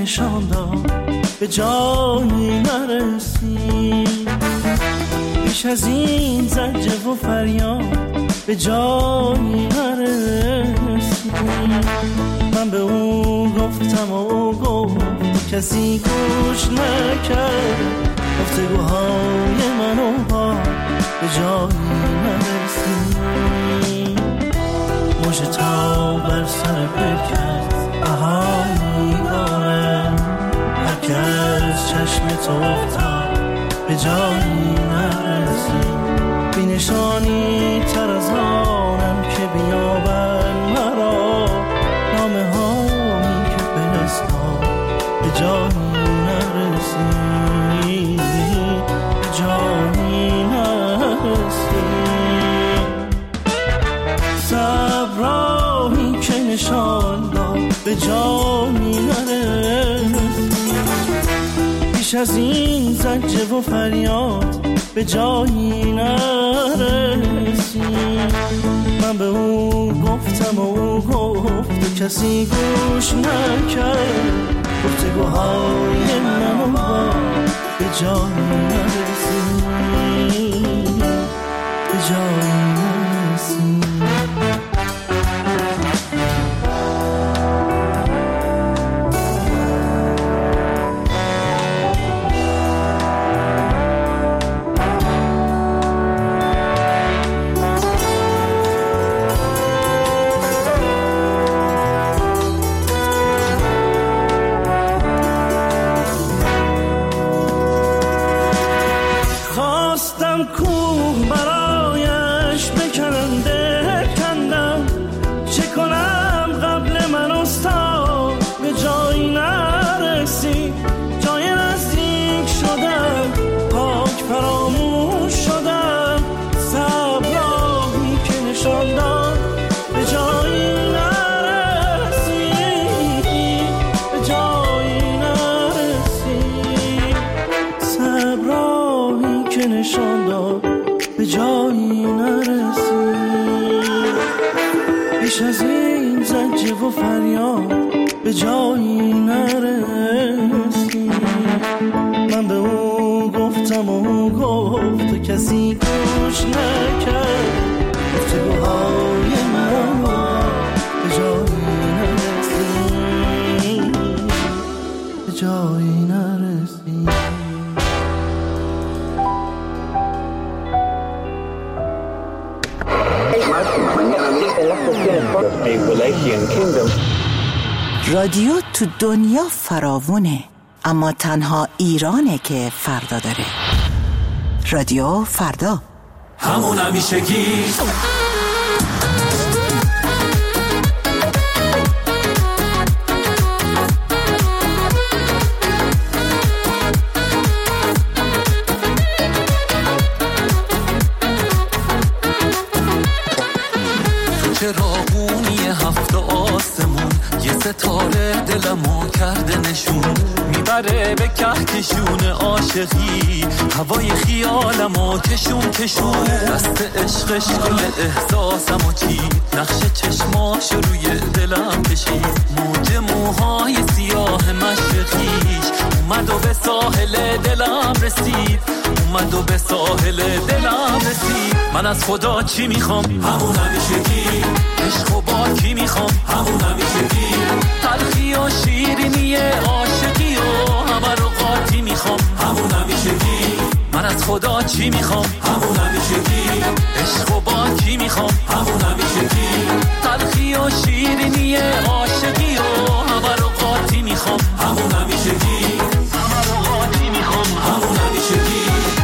نشان داد به جایی نرسی، بیش از این زجه و فریاد به جایی نرسی. من به او گفتم و او گفت، کسی گوش نکرد گفتگوهای من و با به جایی نرسی. مژه تا بر سر برکت بهایی داره، هر که از چشم تو افتاد به جایی نرسی. بی نشانی تر از آنم که بیابن مرا، نامه هایی که فرستاد به جایی نرسی، به جایی نرسی. صبراهی که نشان داد به جایی نرسی، بیش از این زجه و فریاد به جایی نرسی. من به او گفتم و او گفت، کسی گوش نکرد گفتگوهای من و با به جایی نرسی، به جایی نرسی. بیش از این زجه و فریاد به جایی نرسی. من به او گفتم و او گفت، کسی گوش نکرد گفتگوهای من به جایی نرسی، به جایی نرسی. رادیو تو دنیا فراوونه، اما تنها ایرانه که فردا داره. رادیو فردا، همون همیشگی. چراغونی هفت آسمون یه ستاره دلمو کرده نشون، میبره به کهکشون عاشقی هوای خیالمو کشون کشون. دست عشقش کل احساسمو چید، نقش چشماش روی دلم کشید. موج موهای سیاه مشرقیش اومد و به ساحل دلم رسید، اومد و به ساحل دلم رسید. من از خدا چی میخوام؟ همون همیشگی. عشق و با کی میخوام؟ همون همیشگی. تلخی و شیرینی عاشقی و همه رو قاطی میخوام. همون همیشگی. من از خدا چی میخوام؟ همون همیشگی. عشق و با کی میخوام؟ همون همیشگی. تلخی و شیرینی عاشقی و همه رو قاطی میخوام. همون همیشگی. همه رو قاطی میخوام. همون همیشگی.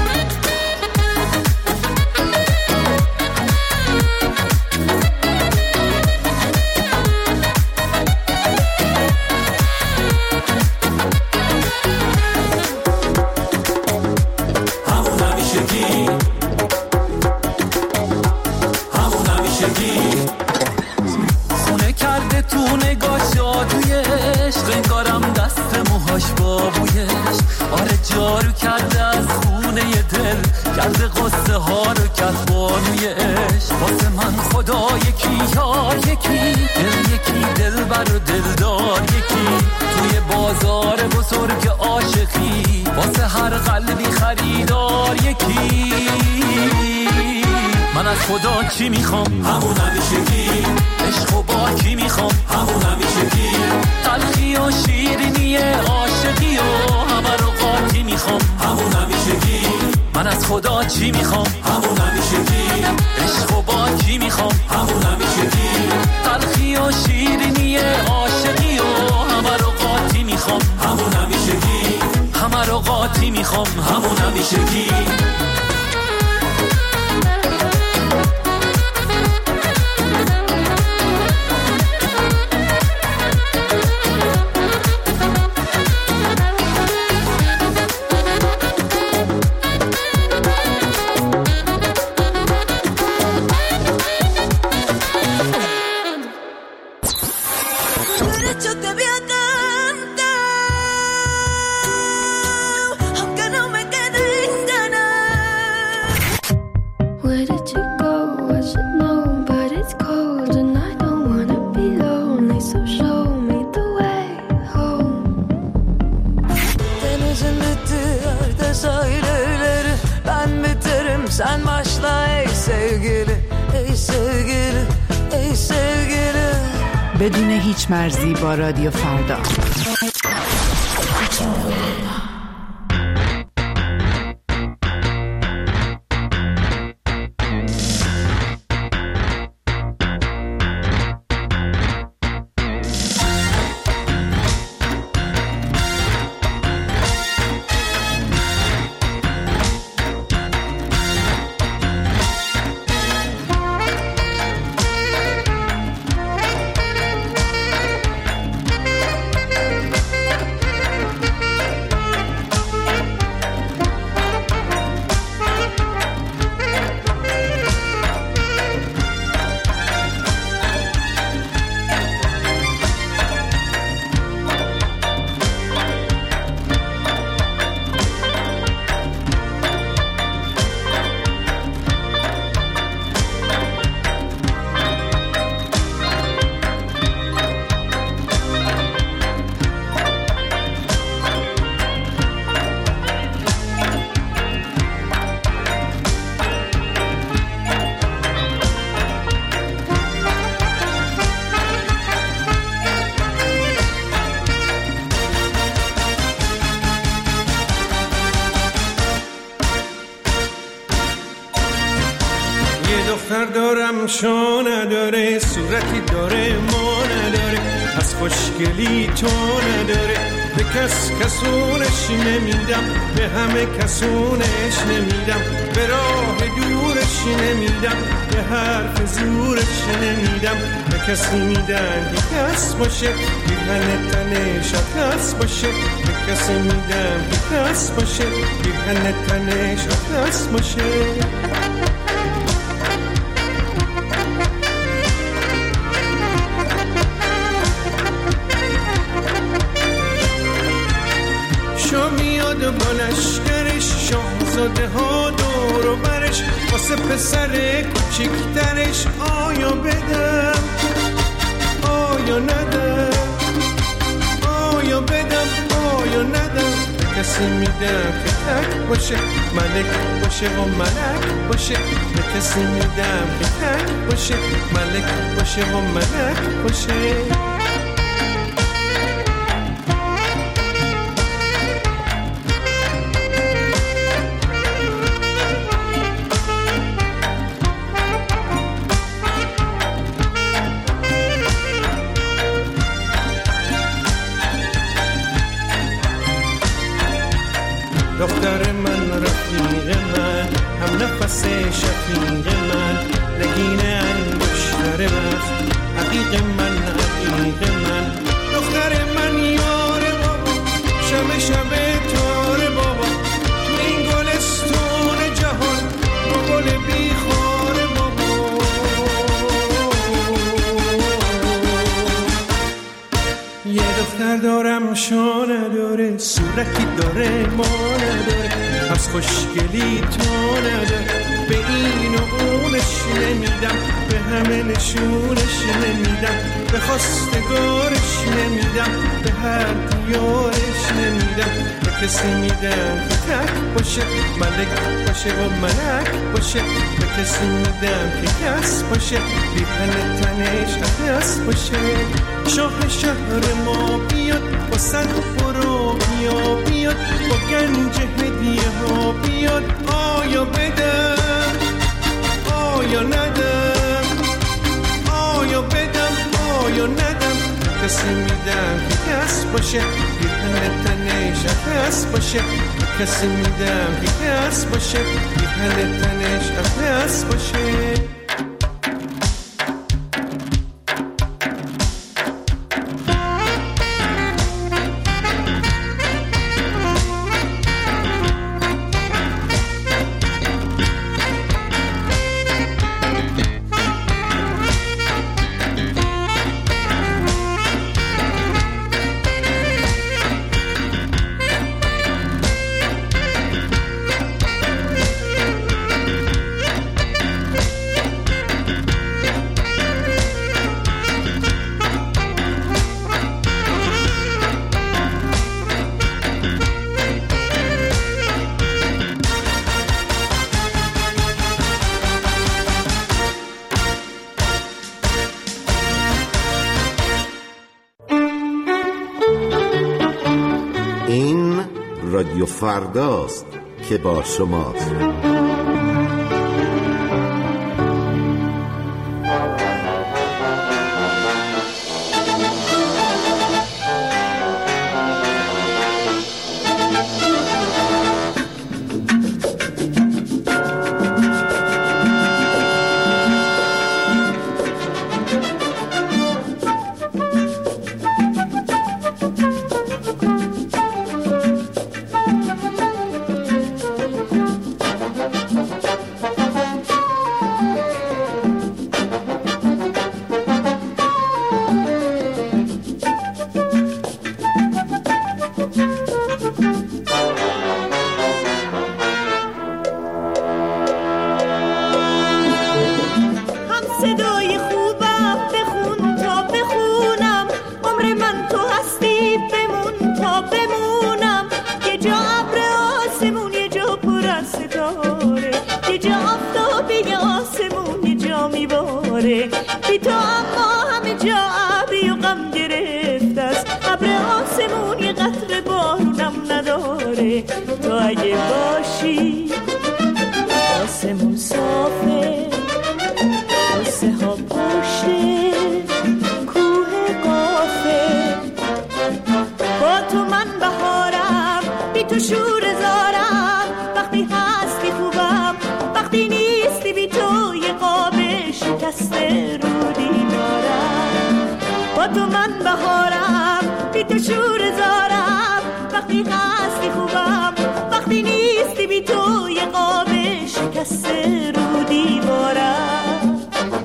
خونه کرده تو نگاه جادوی عشق، انگارم دست موهاش بابویش. آره جارو کرده از خونه دل، کرده قصه ها رو کرد بانوی عشق. واسه من خدا یکی یار یکی، دل یکی دل بر و دلدار یکی. توی بازار انگار یکی. من از خدا چی میخوام؟ همون همیشگی. عشق و با کی میخوام؟ همون همیشگی. تلخی و شیرینی عاشقی و همه رو قاطی میخوام. همون همیشگی. من از خدا چی میخوام؟ همون همیشگی. عشق و با کی میخوام؟ همون همیشگی. تلخی و شیرینی عاشقی و همه رو قاطی میخوام. همون همیشگی. همه رو قاطی میخوام. همون همیشگی. Sen başla ey sevgili, ey sevgili, ey sevgili. بدون هیچ مرزی با رادیو فردا. دختر دارم شو نداره، صورتی داره ما نداره، پس خوشگلی تو نداره. به کس کسونش نمیدم، به همه کسونش نمیدم، به راه دورش نمیدم، به حرف زورش نمیدم. به کسی میدن که کس باشه، بیهن تنش کس باشه. به کسی میدم که کس باشه، بیهن تنش کس باشه. میاد با لشکرش، شاهزاده ها دور و برش، واسه پسر کوچیکترش. آیا بدم آیا ندم، آیا بدم آیا ندم. به کسی میدم که تک باشه، ملک باشه و ملک باشه. به کسی میدم که تک باشه، ملک باشه و ملک باشه. دختر من، رفیق من، هم نفس شفیق من، نگین انگشتر وقت، حقیق من، حقیق من. دختر من یار بابا، شب شب تار بابا، این گلستون جهان با گل بیخار بابا. یه دختر دارم شو نداره، صورتی داره ما نداره، پس خوشگلی تو نداره. به این و اونش نمیدم، به همه نشونش نمیدم، به خواستگارش نمیدم، به هر دیارش نمیدم. به به کسی میدم که تک باشه، ملک باشه و ملک باشه. به کسی میدم که کس باشه، بی تن تنش نفس باشه. شاه شهر ما بیاد با صد برو بیا بیاد، با گنج هدیه ها بیاد. آیا بدم آیا ندم، آیا بدم آیا ندم. کسی میدم که کس باشه، بی تن تنش نفس باشه. کسی میدم که کس باشه، بی تن تنش نفس باشه. رادیو فرداست که با شماست. بی تو اما همه جا ابری و غم گرفته است، ابر آسمون یه قطره بارونم نداره. تو اگه باشی آسمون صافه، قصه ها پشته کوه قافه. با تو من بهارم، بی تو شور زارم. وقتی هستی خوبم، وقتی نیستی بی تو یه قاب شکسته رو دیوارم. با تو من بهارم، بی تو شور زارم. وقتی هستی خوبم، وقتی نیستی بی تو یه قاب شکسته رو دیوارم.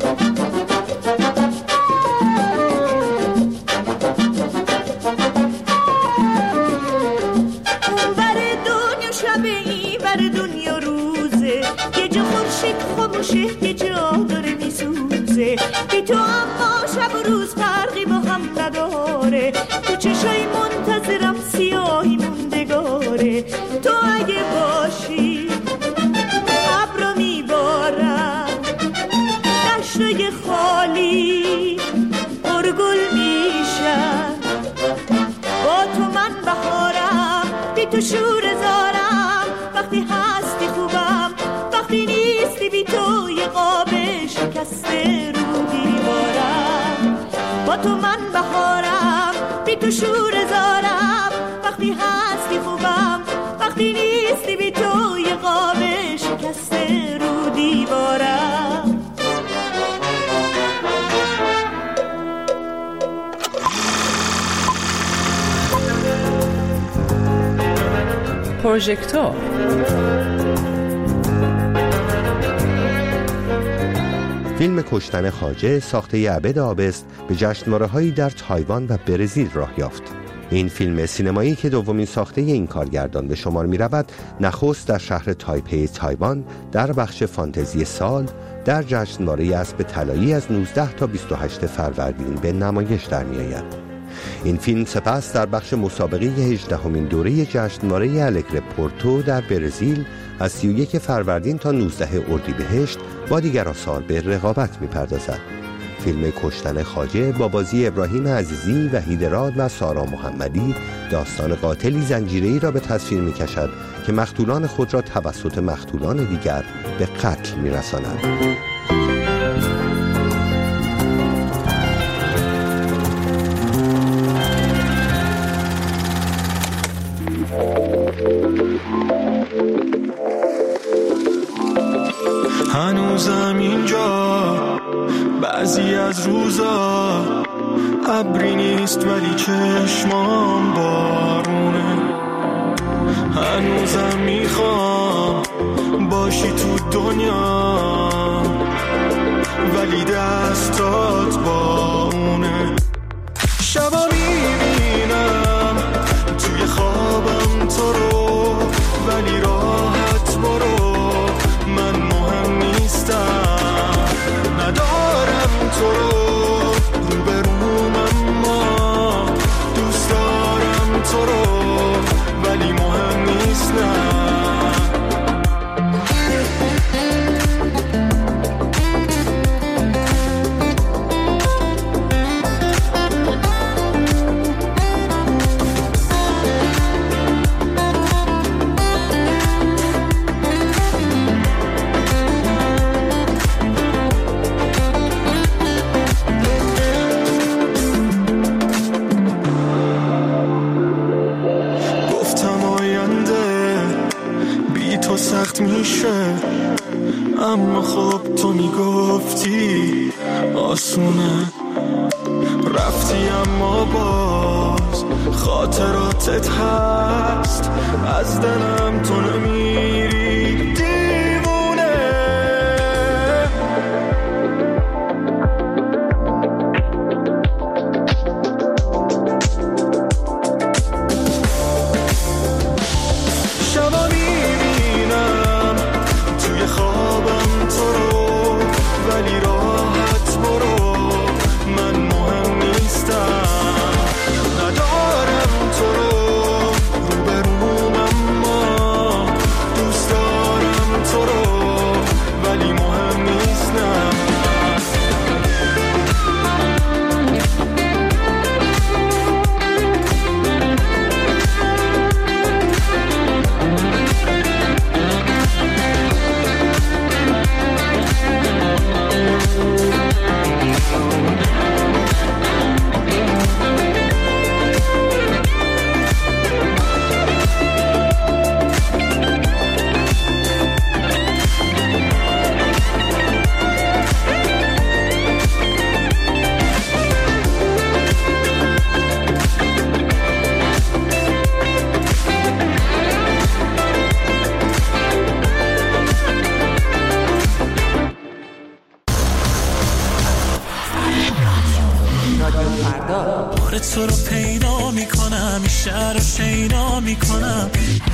اون بر دنیا شبه، این بر دنیا روزه. یه جا خورشید خاموشه، یه جا داره میسوزه. بی تو اما شب و روز فرقی با هم نداره. تو چشای منتظرم سیاهی موندگاره. تو اگه باشی ابرو میبارم، دشتای خالی پرگل میشن. با تو من بهارم، بی تو شور زارم. وقتی هستی خوبم، وقتی نیستی بی تو یه قاب شکسته رو دیوارم. با تو من بهارم، بی تو شور زارم. وقتی هستی خوبم، وقتی نیستی بی تو یه قاب شکسته رو دیوارم. پروژکتور فیلم کشتن خواجه ساخته عبد آبست به جشنواره‌هایی در تایوان و برزیل راه یافت. این فیلم سینمایی که دومین ساخته این کارگردان به شمار می‌رود، نخست در شهر تایپی تایوان در بخش فانتزی سال در جشنواره اسب طلایی از 19 تا 28 فروردین به نمایش در می‌آید. این فیلم سپس در بخش مسابقه 18مین دوره جشنواره الگره پورتو در برزیل از 31 فروردین تا 19 اردیبهشت با دیگر آثار به رقابت می‌پردازد. فیلم کشتن خواجه با بازی ابراهیم عزیزی، وحید راد و سارا محمدی داستان قاتلی زنجیره‌ای را به تصویر می‌کشد که مقتولان خود را توسط مقتولان دیگر به قتل می‌رساند. هنوزم اینجا بعضی از روزا ابری نیست ولی چشمام بارونه. هنوزم میخوام باشی تو دنیا ولی دستات با اونه. شبا میبینم توی خوابم تو رو ولی راحت برو، من مهم نیستم، ندارم تو رو روبروم اما دوست دارم تو رو ولی مهم نیستم. سخت میشه اما خب تو میگفتی آسونه. رفتی اما باز خاطراتت هست، از دلم تو نمیری دیوونه. شبا میبینم توی خوابم تو رو ولی راحت برو، من مهم نیستم، ندارم تو رو روبروم اما دوست دارم تو رو ولی مهم نیستم. تو رو پیدا میکنم، این شهر رو شیدا میکنم.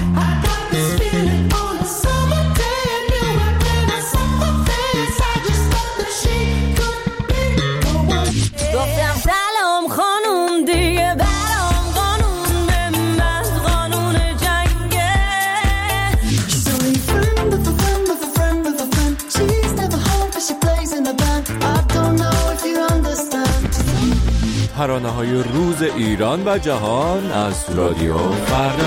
گفتم سلام خانوم دیگه برام قانون به من قانون جنگه. So you friend of a friend of a friend of a friend. She's never home but she plays in the band. I don't know if you understand. ترانه‌های روز ایران و جهان از رادیو فردا.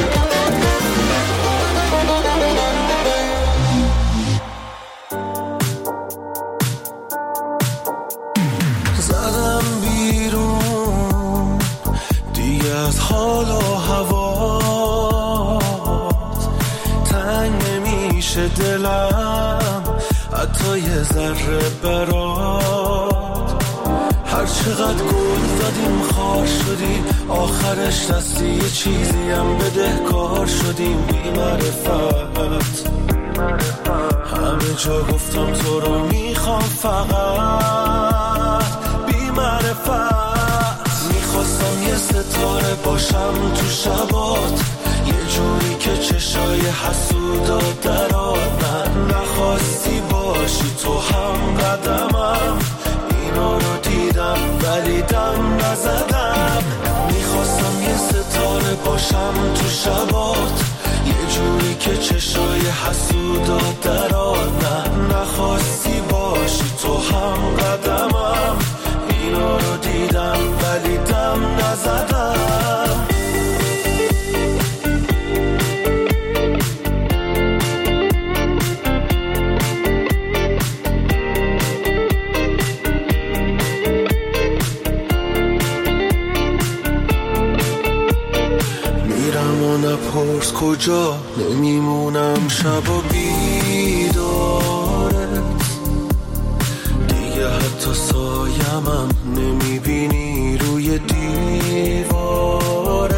زدم بیرون دیگه از حال و هوات، تنگ نمیشه دلم حتی یه ذره برات. هر چقدر گل زدیم خار شدیم، آخرش دستی یه چیزی هم بدهکار شدیم. بی معرفت همه جا گفتم تو رو میخوام، فقط بی معرفت میخواستم یه ستاره باشم تو شبات، یه جوری که چشای حسودات درات. نخواستی باشی تو هم قدمم، اینا رو دیدم ولی دم نزدم. که چشای حسودات درات نه نخواستی باشی تو هم قدمم اینا رو دیدم ولی دم نزدم میرم و نپرس کجا نمیمونم شب و بیدارت دیگه حتی سایمم نمیبینی روی دیوارت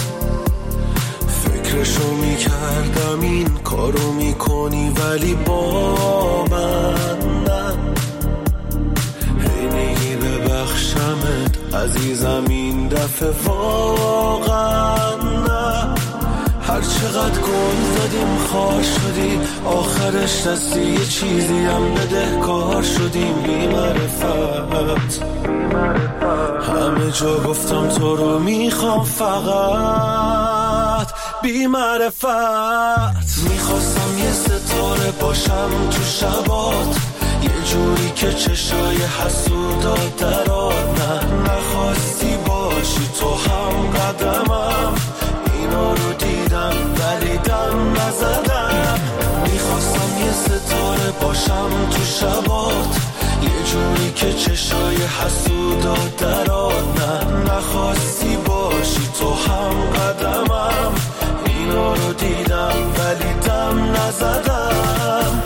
فکرشو میکردم این کارو میکنی ولی با من نه هی میگی ببخشمت عزیزم این دفعه واقعا نه هر چقدر گل زدیم خوار شدی آخرش دستی یه چیزی هم بدهکار شدیم بی معرفت همه جا گفتم تو رو میخوام فقط بی معرفت میخواستم یه ستاره باشم تو شبات یه جوری که چشای حسودات درات نه نخواستی باشی تو هم قدمم اینا رو دیدم ولی دم نزدم میخواستم یه ستاره باشم تو شبات یه جوری که چشای حسودات درات نه نخواستی باشی تو هم قدمم اینا رو دیدم ولی دم نزدم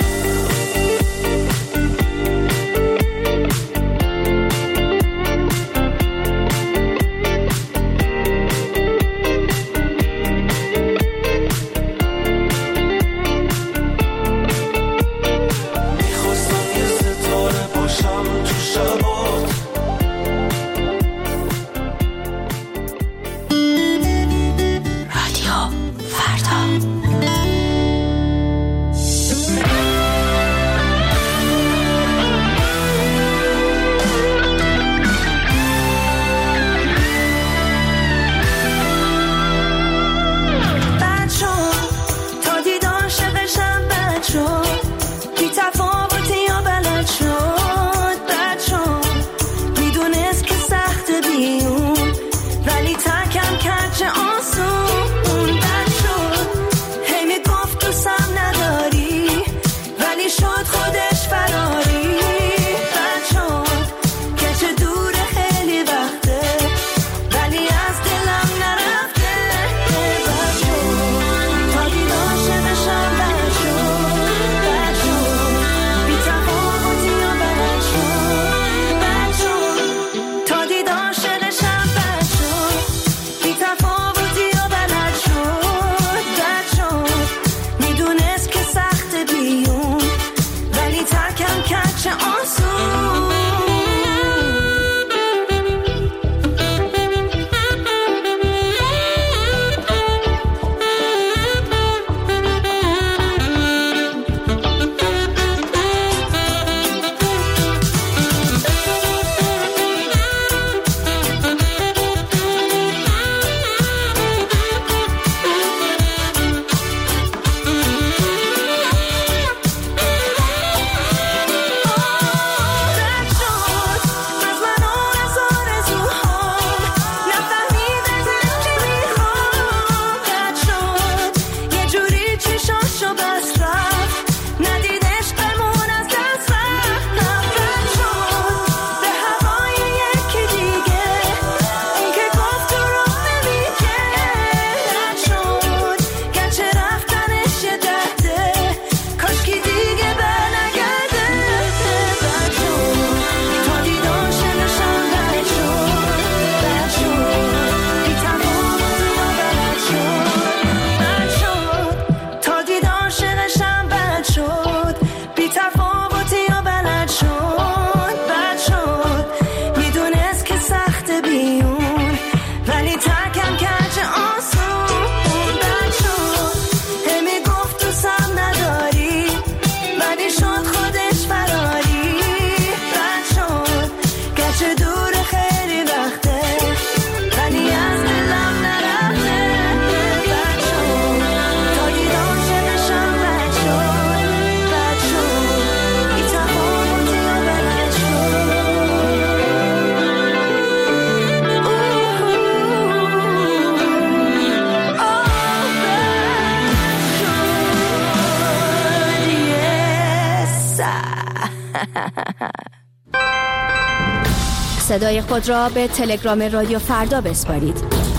صدای خود را به تلگرام رادیو فردا بسپارید.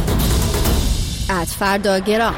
@فرداگرام.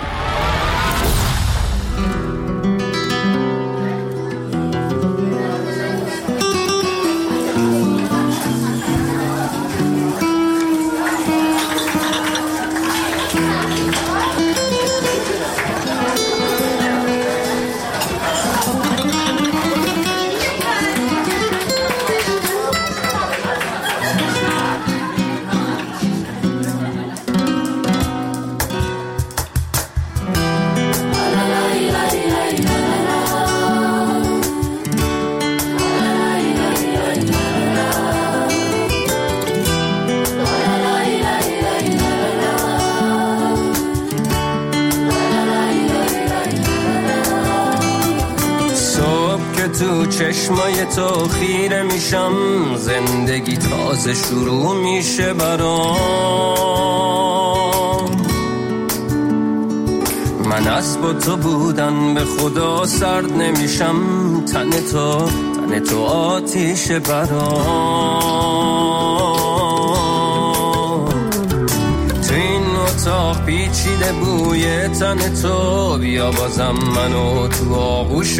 تو چشمای تو خیره میشم، زندگی تازه شروع میشه برام. من از با تو بودن به خدا سرد نمیشم، تن تو آتیش برام. تو این اتاق پیچیده بوی تن تو، بیا بازم منو تو آغوشت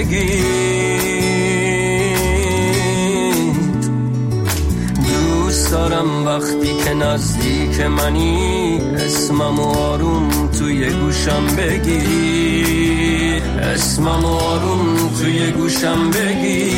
بگیر. دوست دارم وقتی که نزدیک منی، اسمم آروم توی گوشم بگی، اسمم آروم توی گوشم بگی.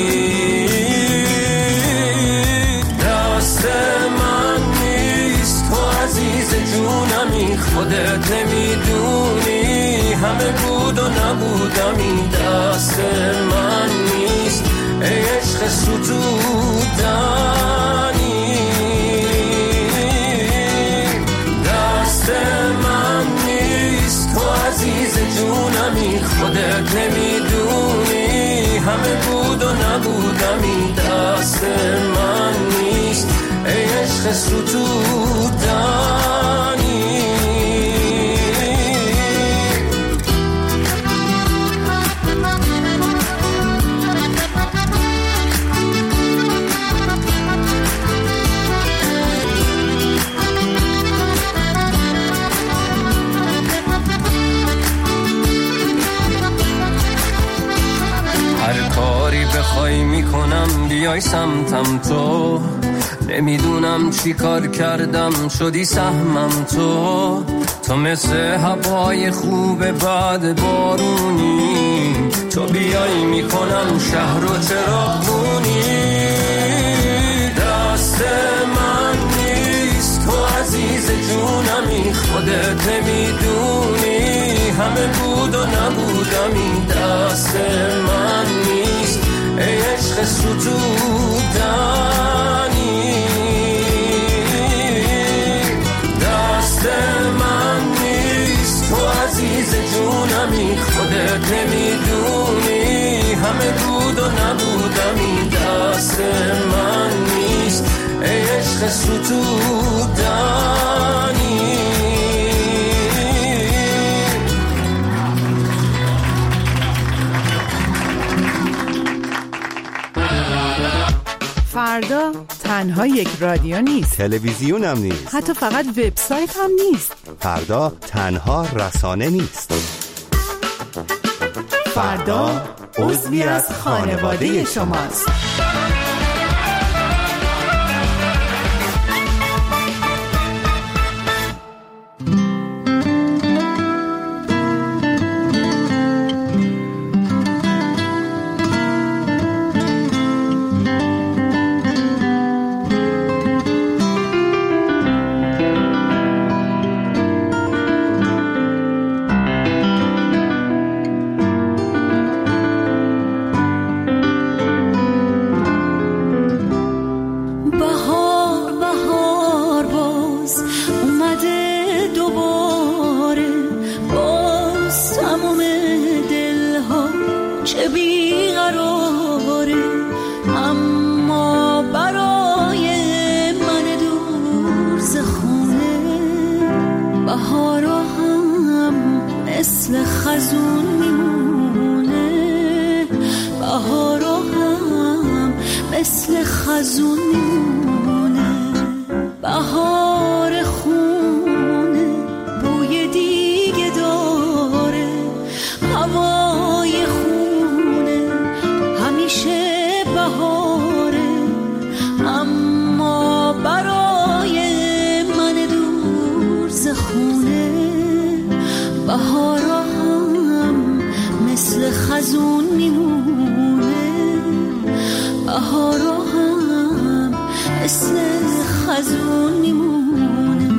دست من نیست تو عزیز جونمی، خودت نمیدونی همه بود و نبودمی. دست من نیست ای عشق ستودنی، دست من نیست تو عزیز جونمی، خودت نمیدونی همه بود و نبودمی. دست من نیست ای عشق ستودنی. هر کاری بخوای میکنم بیای سمتم تو، نمیدونم چی کار کردم شدی سهمم تو. تو مثل هوای خوب بعد بارونی، تو بیای میکنم شهر و چراغونی. دست من نیست تو عزیز جونمی، خودت نمیدونی همه بود و نبودمی. دست من نیست ای عشق ستودنی، دست من نیست تو عزیز جونمی، خودت نمیدونی همه بود و نبودمی. دست من نیست ای عشق ستودنی. فردا تنها یک رادیو نیست، تلویزیون هم نیست، حتی فقط وبسایت هم نیست. فردا تنها رسانه نیست. فردا عضوی از خانواده شماست. مثل خزون میمونه.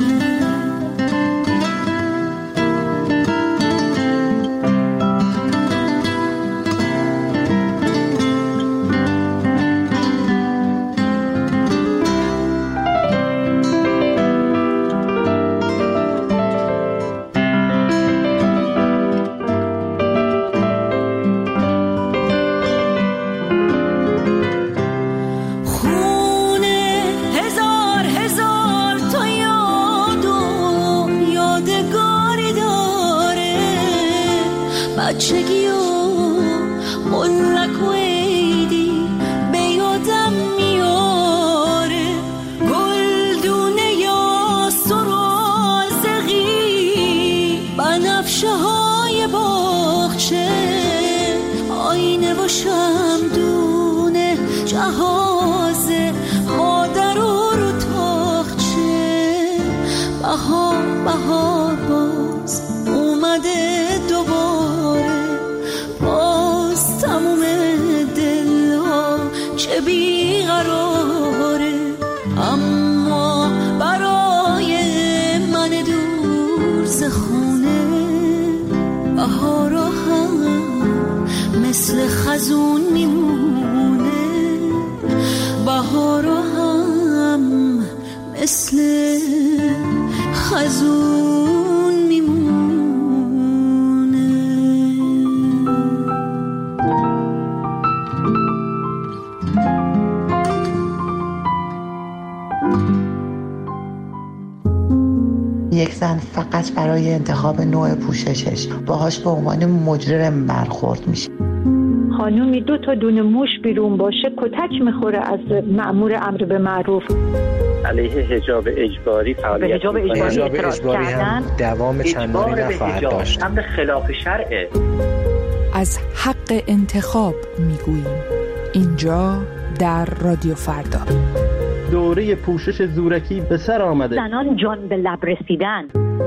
بچگی و ملک و عیدی به یادم میاره، گلدونه یا سرازقی، بنفشه های باغچه، آینه و شمدونه، جهاز مادر رو تاخچه. بهار باز اومده دوباره، باز تموم دلها چه بیقراره، اما برای من دور ز خونه بهارا هم مثل خزون میمونه، بهارا هم مثل خزون میمونه. یک زن فقط برای انتخاب نوع پوششش باهاش به عنوان مجرم برخورد میشه. خانومی 2 تا دونه موش بیرون باشه کتک میخوره از مأمور امر به معروف. علیه حجاب اجباری فعالیت حجاب اجباری هم دوام چندانی نخواهد داشت. امر خلاف شرعه. از حق انتخاب میگوییم اینجا در رادیو فردا. دوره پوشش زورکی به سر آمده. زنان جان به لب رسیدن.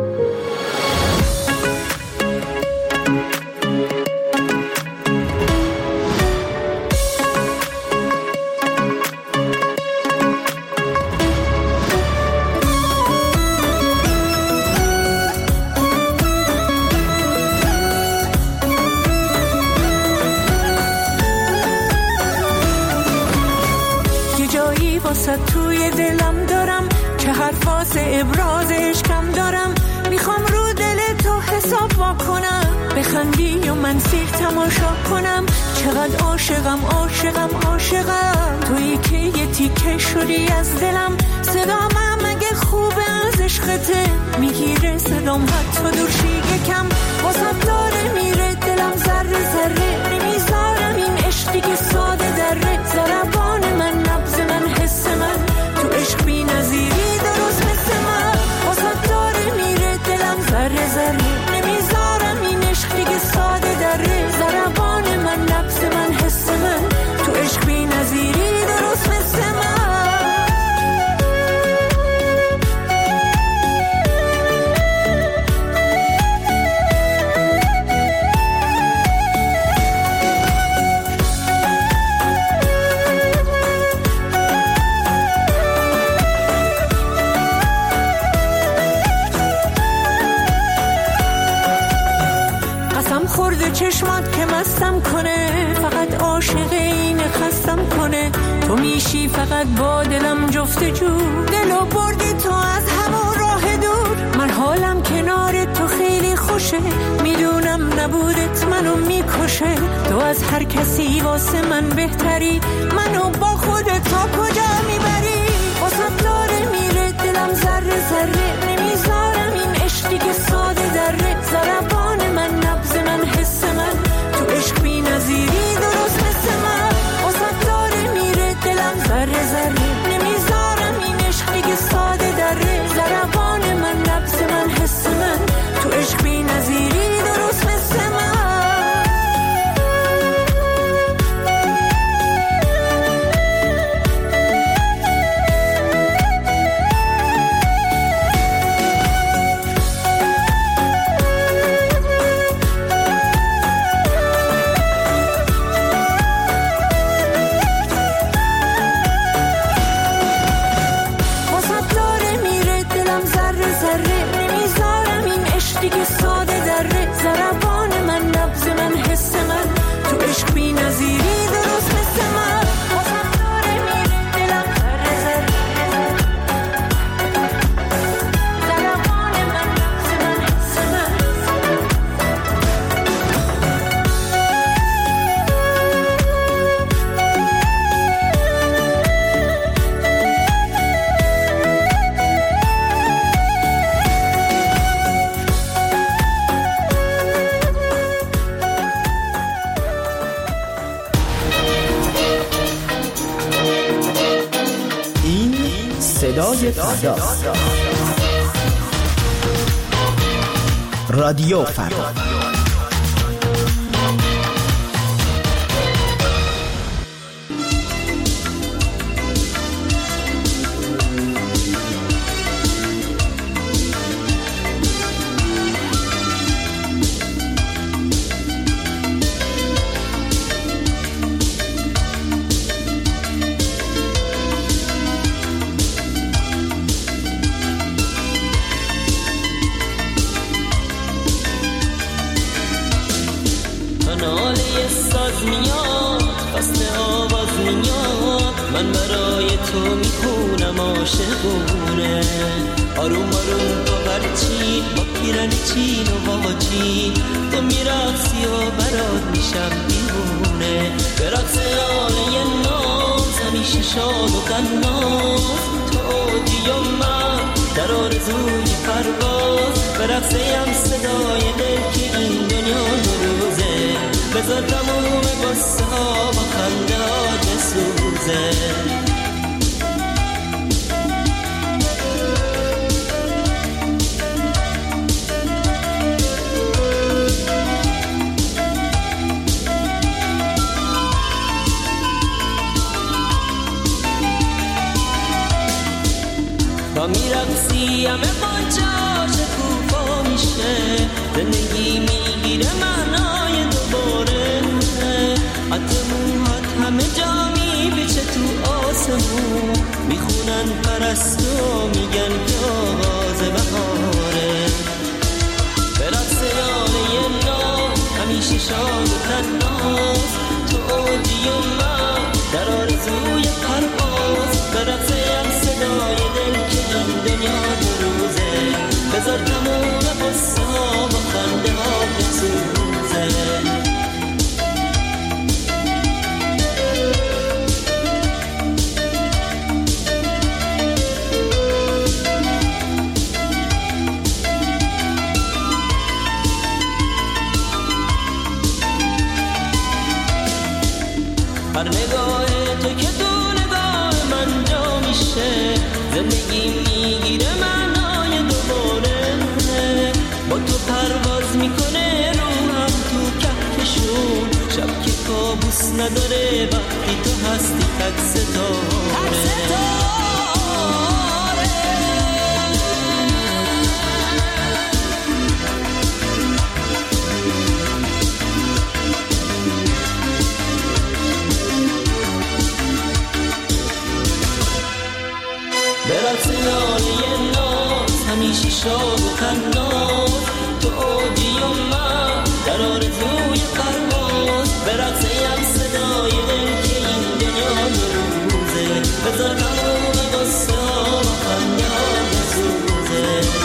توی دلم دارم که حرف واسه ابرازش کم دارم، میخوام رو دل تو حساب واکنم، بخندی و من سیر تماشا کنم، چقدر عاشقم تویی که یه تیکه شدی از دلم، صدام اگه خوبه از عشقته میگیره صدام حتی دور یکم، واسه داره میره دلم ذره ذره، نمیذارم این عشق دیگه ساده دره، ضربان من نبض من حس من تو عشق بی نظیری درست مثل من، واسه داره میره دلم ذره ذره، نمیذارم این عشق دیگه ساده دره، ضربان من نبض من حس من تو عشق بی نظیری درست مثل من. چشمات که مستم کنه، فقط عاشق این خستم کنه، تو میشی فقط با دلم جفتجو، دلو بردی تو از همون راه دور، من حالم کنار تو خیلی خوشه، میدونم نبودت منو میکشه، تو از هر کسی واسه من بهتری، منو با خودت تا کجا میبری، واسه داره میره دلم ذره ذره، نمیذارم این عشق دیگه ساده دره، ضربان من نبض من حس من تو عشق بی نظیری درست مثل من، واسه داره میره دلم ذره ذره، نمیذارم این عشق دیگه ساده دره، ضربان من نبض من حس من تو عشق بی نظیری درست مثل من. صدای فردا. رادیو فردا. من برای تو میخونم عاشقونه، آروم آروم با برچین، با پیرن چین و واجین، تو میرقصی و برات میشم دیوونه. به رقص آله ناز همیشه شاد و قناز، تو اوجی و من در آرزوی پرواز. به رقصیم صدای دل که این دنیا روزه، بذار تموم قصه ها با خنده ها بسوزه. تا میرقصی همه باجاش کوفا میشه، زندگی میگیره معنای دوباره. حتی موهات همه جا میبیچه تو آسمون، میخونن پرستو میگن که آغاز بهاره. به رقص یاله ناز همیشه شاد و تناز، تو اوجی و من در آرزوی پرواز. به رقصیم صدای دل که این دنیا روزه، بذار تموم قصه ها با خنده ها بسوزه. هر نگاه تو که تو نگاه من جا میشه، زندگی میگیره معنای دوباره. با تو پرواز میکنه روحم تو کهکشون، شب که کابوس نداره وقتی تو هستی تک ستاره. برسیانی ناز همیشه شاد و تناز، تو اوجی و من در آرزوی پرواز. برقصیم صدای دل که این دنیا روزه، بذار تموم قصه ها و خنده ها بسوزه.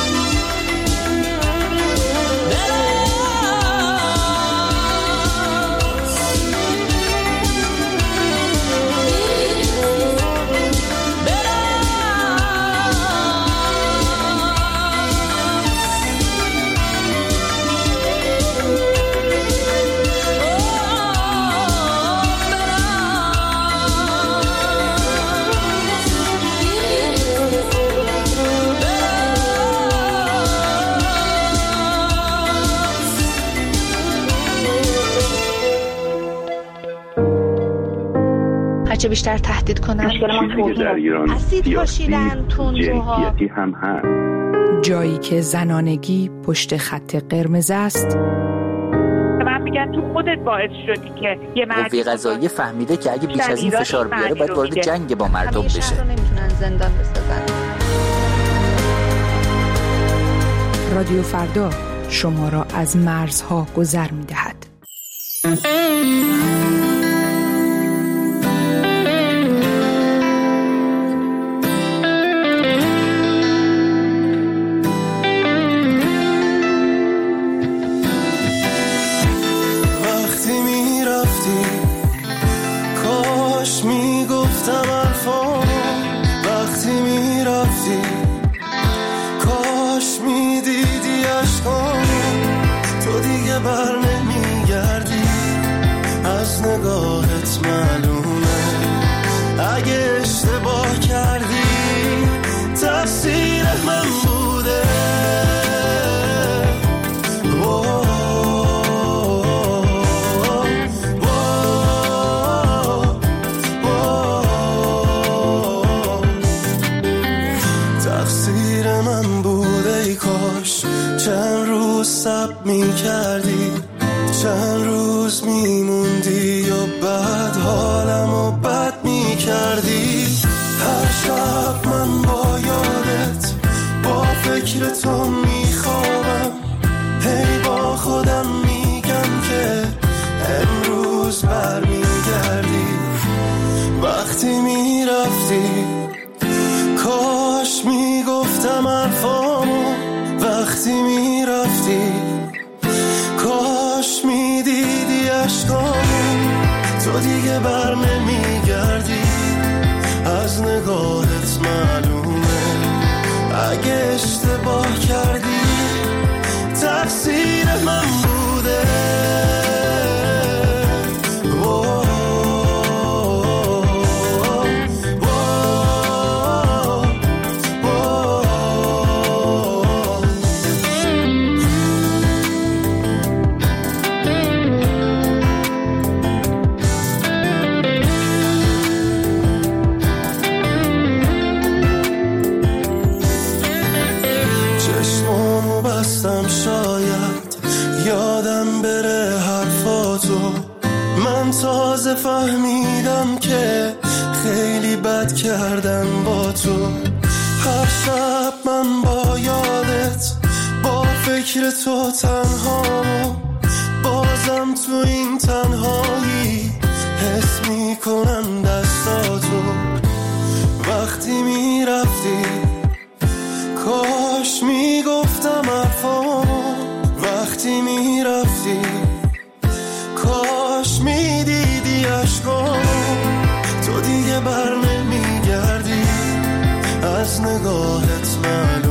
چه بیشتر تهدید کنن در ایران اسید پاشیدن تندروها هم هست. جایی که زنانگی پشت خط قرمز است. من میگن تو خودت باعث شدی که یه قوه قضاییه فهمیده که اگه بیش از این فشار بیاره باید وارد جنگ با مردم بشه. نمیتونن زندان بسازن. رادیو فردا شما را از مرزها گذر می‌دهد. بر نمیگردی از نگاهت معلومه، اگه اشتباه کردی میکردی، چند روز میموندی و بعد حالمو بد میکردی. هر شب من با یادت با فکر تو میخوابم، هی با خودم میگم که امروز برمیگردی. وقتی میرفتی کاش میگفتم حرفامو، وقتی میرفتی کاش میدیدی عشقامو. تو دیگه بر نمیگردی، از نگاهت معلومه. اگه اشتباه کردی تقصیر من بوده. تازه فهمیدم که خیلی بد کردم با تو. هر شب من با یادت با فکر تو تنهامو، بازم تو این تنهایی حس میکنم دستاتو. وقتی میرفتی کاش میگفتم حرفامو، وقتی میرفتی کاش میدیدی عشقامو. تو دیگه بر نمیگردی، از نگاهت معلوم.